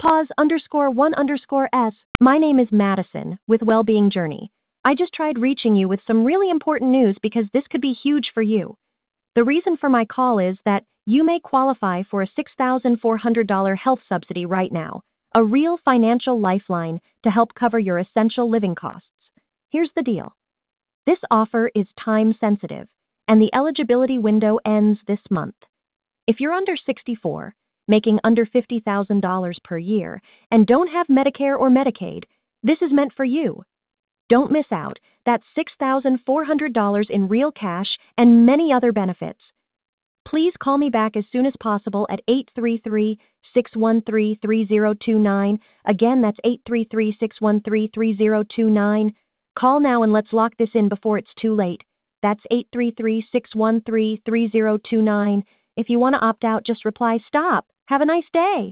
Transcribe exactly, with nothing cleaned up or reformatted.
Pause underscore one underscore S. My name is Madison with Wellbeing Journey. I just tried reaching you with some really important news because this could be huge for you. The reason for my call is that you may qualify for a six thousand four hundred dollars health subsidy right now, a real financial lifeline to help cover your essential living costs. Here's the deal. This offer is time sensitive, and the eligibility window ends this month. If you're under sixty-four, making under fifty thousand dollars per year, and don't have Medicare or Medicaid, this is meant for you. Don't miss out. That's six thousand four hundred dollars in real cash and many other benefits. Please call me back as soon as possible at eight three three, six one three, three zero two nine. Again, that's eight three three, six one three, three zero two nine. Call now and let's lock this in before it's too late. That's eight three three, six one three, three zero two nine. If you want to opt out, just reply, "Stop. Have a nice day."